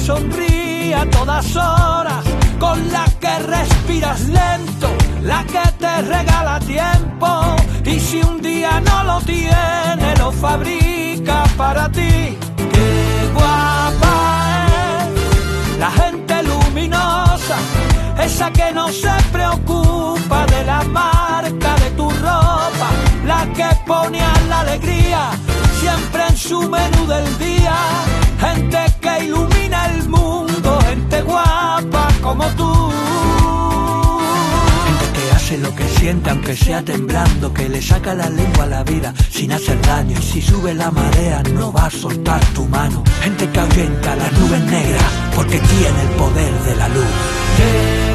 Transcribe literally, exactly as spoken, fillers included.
sonríe a todas horas, con la que respiras lento, la que te regala tiempo, y si un día no lo tiene, lo fabrica para ti. ¡Qué guapa es la gente luminosa! Esa que no se preocupa de la marca de tu ropa, la que pone a la alegría siempre en su menú del día. Gente que ilumina el mundo, gente guapa como tú. Gente que hace lo que siente aunque sea temblando, que le saca la lengua a la vida sin hacer daño, y si sube la marea no va a soltar tu mano. Gente que ahuyenta las nubes negras porque tiene el poder de la luz.